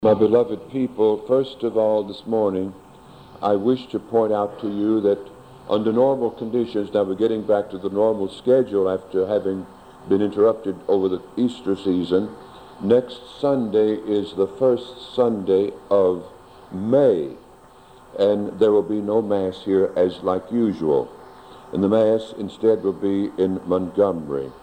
My beloved people, first of all this morning, I wish to point out to you that under normal conditions, now we're getting back to the normal schedule after having been interrupted over the Easter season, next Sunday is the first Sunday of May, and there will be no Mass here as like usual. And the Mass instead will be in Montgomery.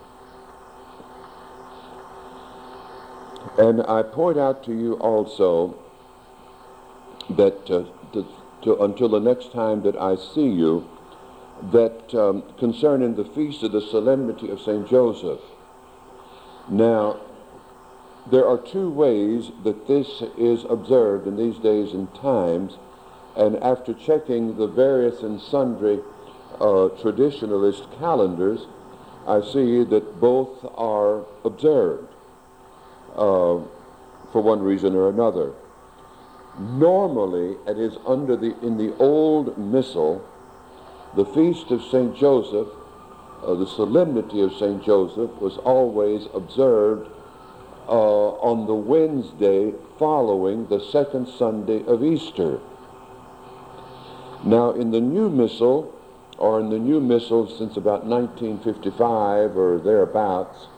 And I point out to you also that until the next time that I see you, that concerning the feast of the Solemnity of St. Joseph. Now, there are two ways that this is observed in these days and times, and after checking the various and sundry traditionalist calendars, I see that both are observed. For one reason or another. Normally, it is in the old Missal, the feast of St. Joseph, the Solemnity of St. Joseph, was always observed on the Wednesday following the second Sunday of Easter. Now, in the New Missal, or in the New Missal since about 1955 or thereabouts,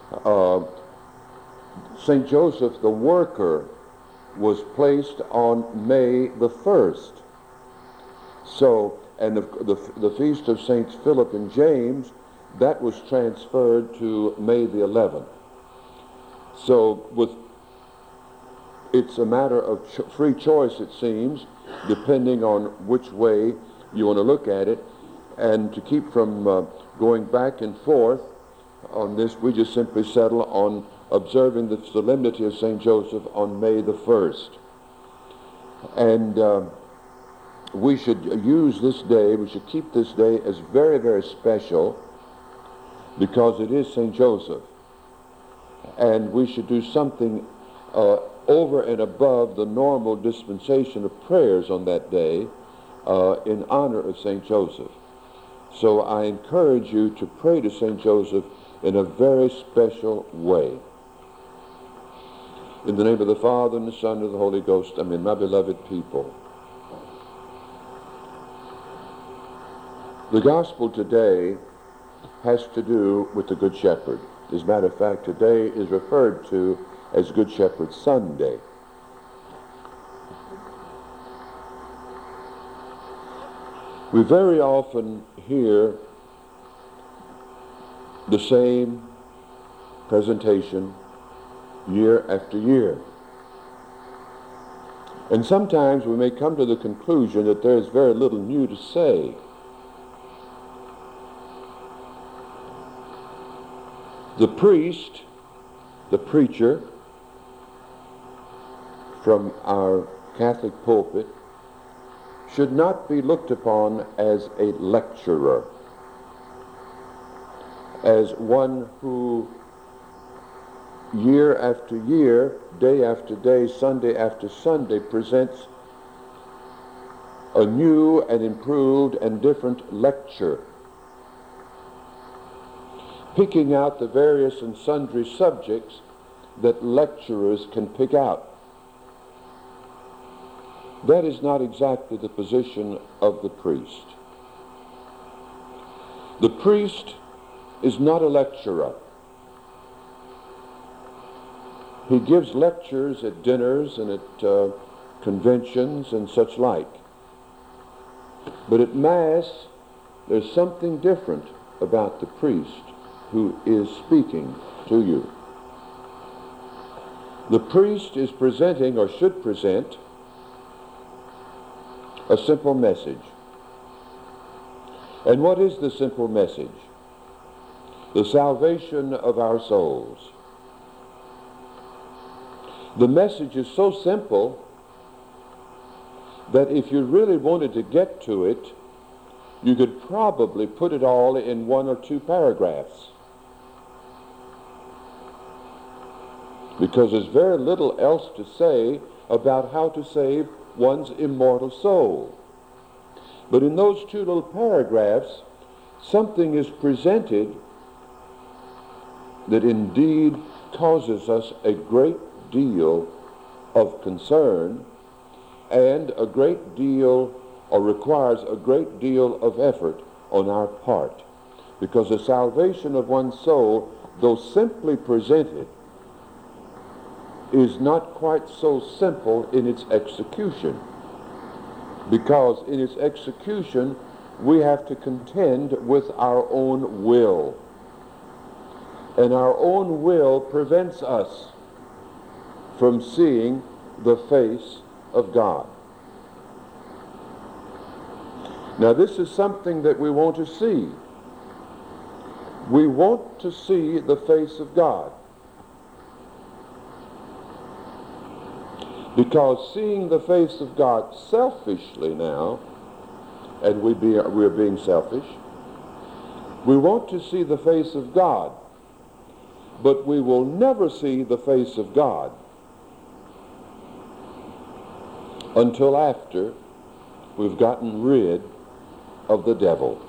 St. Joseph the Worker was placed on May the 1st. So, and the feast of Saints Philip and James, that was transferred to May the 11th. So, it's a matter of free choice, it seems, depending on which way you want to look at it. And to keep from going back and forth on this, we just simply settle on observing the Solemnity of St. Joseph on May the 1st. And we should use this day, we should keep this day as very, very special because it is St. Joseph. And we should do something over and above the normal dispensation of prayers on that day in honor of St. Joseph. So I encourage you to pray to St. Joseph in a very special way. In the name of the Father, and the Son, and the Holy Ghost, amen. My beloved people, the gospel today has to do with the Good Shepherd. As a matter of fact, today is referred to as Good Shepherd Sunday. We very often hear the same presentation year after year. And sometimes we may come to the conclusion that there is very little new to say. The priest, the preacher from our Catholic pulpit, should not be looked upon as a lecturer, as one who year after year, day after day, Sunday after Sunday, presents a new and improved and different lecture, picking out the various and sundry subjects that lecturers can pick out. That is not exactly the position of the priest. The priest is not a lecturer. He gives lectures at dinners and at conventions and such like. But at Mass, there's something different about the priest who is speaking to you. The priest is presenting, or should present, a simple message. And what is the simple message? The salvation of our souls. The message is so simple that if you really wanted to get to it, you could probably put it all in one or two paragraphs. Because there's very little else to say about how to save one's immortal soul. But in those two little paragraphs, something is presented that indeed causes us a great deal of concern and a great deal, or requires a great deal of effort on our part, because the salvation of one's soul, though simply presented, is not quite so simple in its execution, because in its execution we have to contend with our own will, and our own will prevents us from seeing the face of God. Now this is something that we want to see. We want to see the face of God, because seeing the face of God selfishly now, and we're being selfish, we want to see the face of God, but we will never see the face of God until after we've gotten rid of the devil.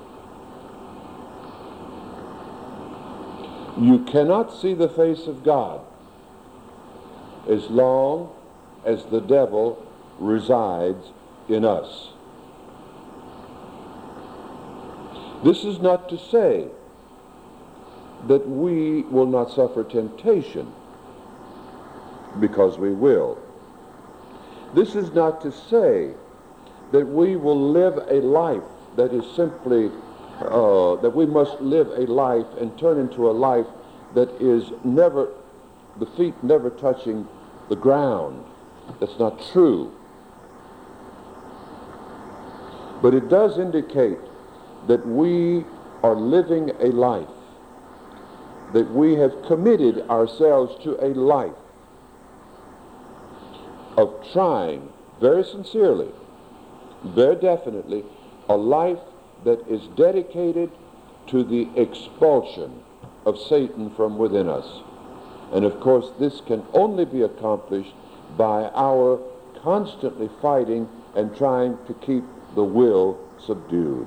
You cannot see the face of God as long as the devil resides in us. This is not to say that we will not suffer temptation, because we will. This is not to say that we will live a life that is simply, that we must live a life and turn into a life that is never, the feet never touching the ground. That's not true. But it does indicate that we are living a life, that we have committed ourselves to a life of trying very sincerely, very definitely, a life that is dedicated to the expulsion of Satan from within us. And of course this can only be accomplished by our constantly fighting and trying to keep the will subdued.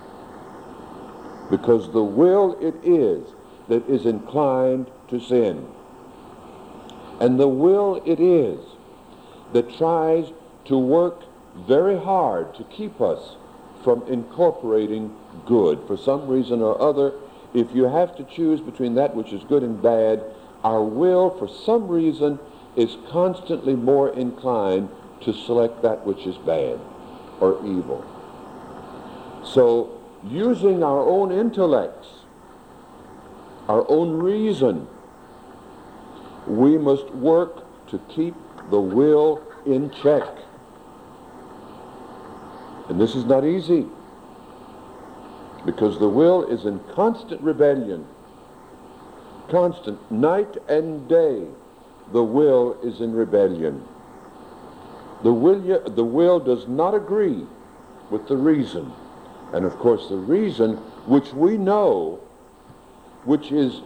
Because the will it is that is inclined to sin. And the will it is that tries to work very hard to keep us from incorporating good. For some reason or other, if you have to choose between that which is good and bad, our will, for some reason, is constantly more inclined to select that which is bad or evil. So, using our own intellects, our own reason, we must work to keep the will in check. And this is not easy, because the will is in constant rebellion. Constant, night and day, the will is in rebellion. The will does not agree with the reason. And of course the reason, which we know, which is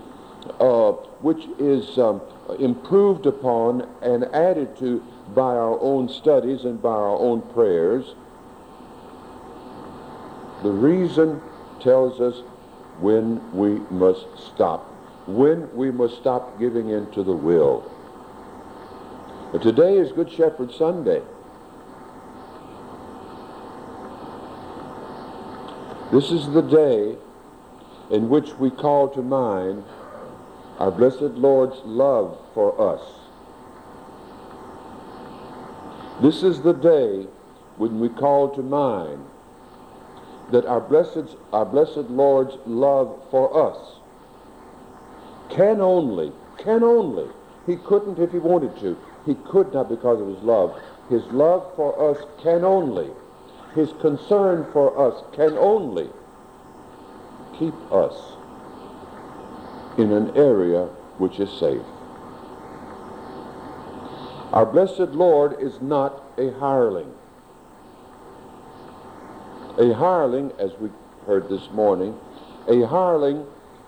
improved upon and added to by our own studies and by our own prayers, the reason tells us when we must stop, when we must stop giving in to the will. But today is Good Shepherd Sunday. This is the day in which we call to mind our blessed Lord's love for us. This is the day when we call to mind that our blessed Lord's love for us can only, he couldn't if he wanted to, he could not because of his love. His love for us can only, his concern for us can only keep us in an area which is safe. Our blessed Lord is not a hireling. A hireling, as we heard this morning, a hireling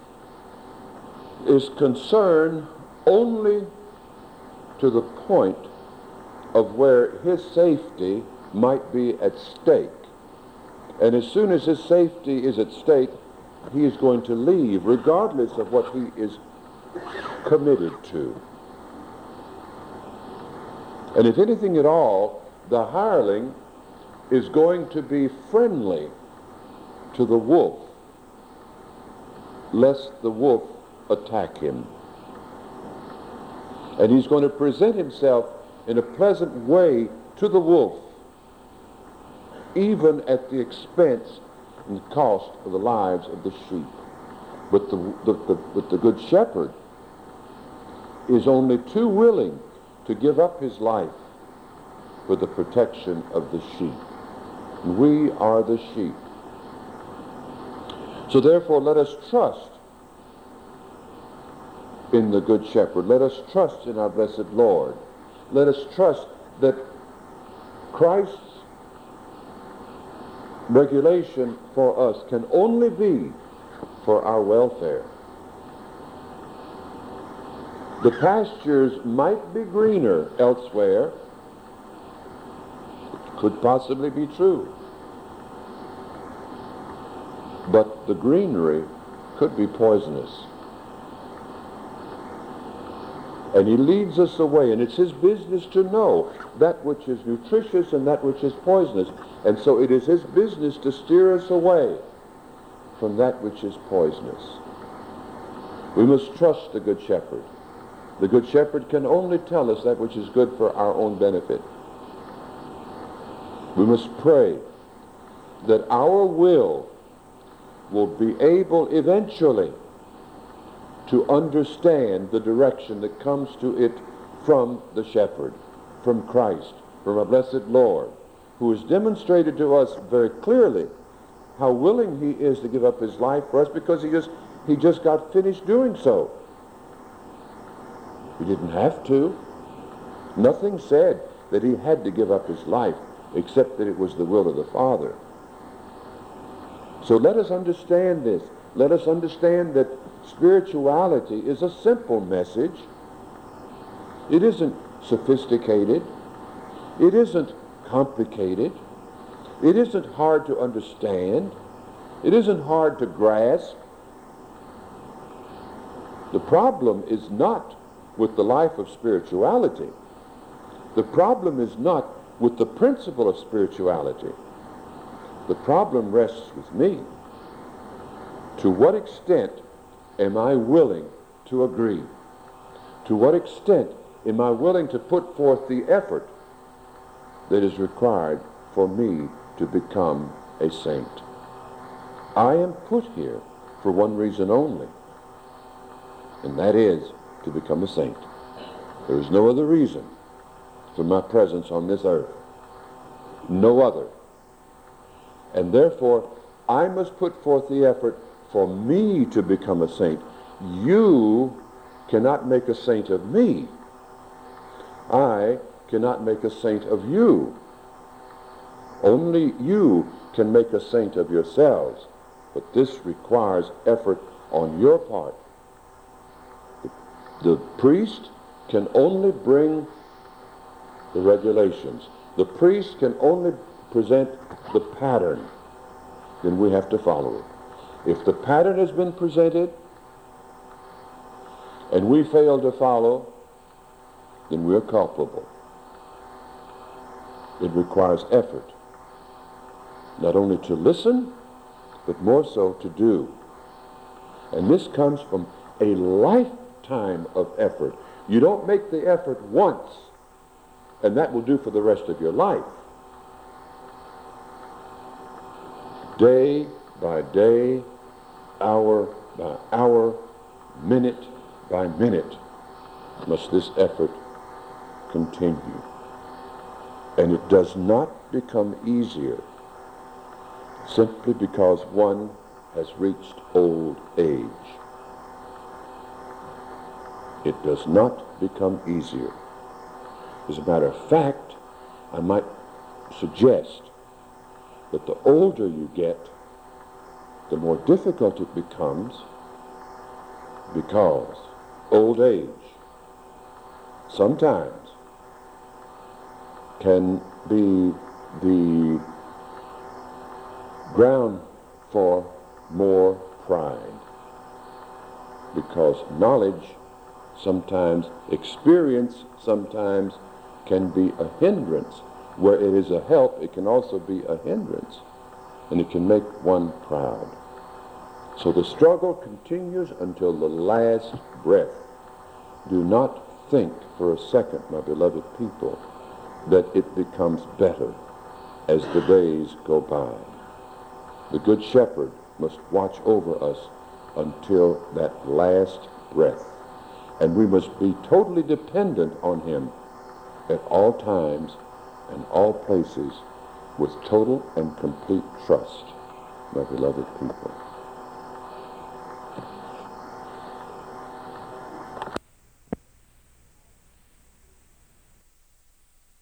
is concerned only to the point of where his safety might be at stake. And as soon as his safety is at stake, he is going to leave, regardless of what he is committed to. And if anything at all, the hireling is going to be friendly to the wolf, lest the wolf attack him. And he's going to present himself in a pleasant way to the wolf, even at the expense and cost of the lives of the sheep. But the good shepherd is only too willing to give up his life for the protection of the sheep. And we are the sheep. So therefore, let us trust in the good shepherd. Let us trust in our blessed Lord. Let us trust that Christ's regulation for us can only be for our welfare. The pastures might be greener elsewhere. It could possibly be true. But the greenery could be poisonous. And he leads us away, and it's his business to know that which is nutritious and that which is poisonous. And so it is his business to steer us away from that which is poisonous. We must trust the Good Shepherd. The Good Shepherd can only tell us that which is good for our own benefit. We must pray that our will be able eventually to understand the direction that comes to it from the Shepherd, from Christ, from our blessed Lord, who has demonstrated to us very clearly how willing he is to give up his life for us, because he just got finished doing so. He didn't have to. Nothing said that he had to give up his life, except that it was the will of the Father. So let us understand this. Let us understand that spirituality is a simple message. It isn't sophisticated. It isn't complicated. It isn't hard to understand. It isn't hard to grasp. The problem is not with the life of spirituality. The problem is not with the principle of spirituality. The problem rests with me. To what extent am I willing to agree? To what extent am I willing to put forth the effort that is required for me to become a saint? I am put here for one reason only, and that is to become a saint. There is no other reason for my presence on this earth. No other. And therefore, I must put forth the effort for me to become a saint. You cannot make a saint of me. I cannot make a saint of you. Only you can make a saint of yourselves. But this requires effort on your part. The priest can only bring the regulations. The priest can only present the pattern. Then we have to follow it. If the pattern has been presented and we fail to follow, then we're culpable. It requires effort, not only to listen, but more so to do. And this comes from a lifetime of effort. You don't make the effort once, and that will do for the rest of your life. Day by day, hour by hour, minute by minute, must this effort continue. And it does not become easier simply because one has reached old age. It does not become easier. As a matter of fact, I might suggest that the older you get, the more difficult it becomes, because old age sometimes can be the ground for more pride, because knowledge sometimes, experience sometimes can be a hindrance. Where it is a help, it can also be a hindrance, and it can make one proud. So the struggle continues until the last breath. Do not think for a second, my beloved people, that it becomes better as the days go by. The Good Shepherd must watch over us until that last breath. And we must be totally dependent on him at all times and all places with total and complete trust, my beloved people.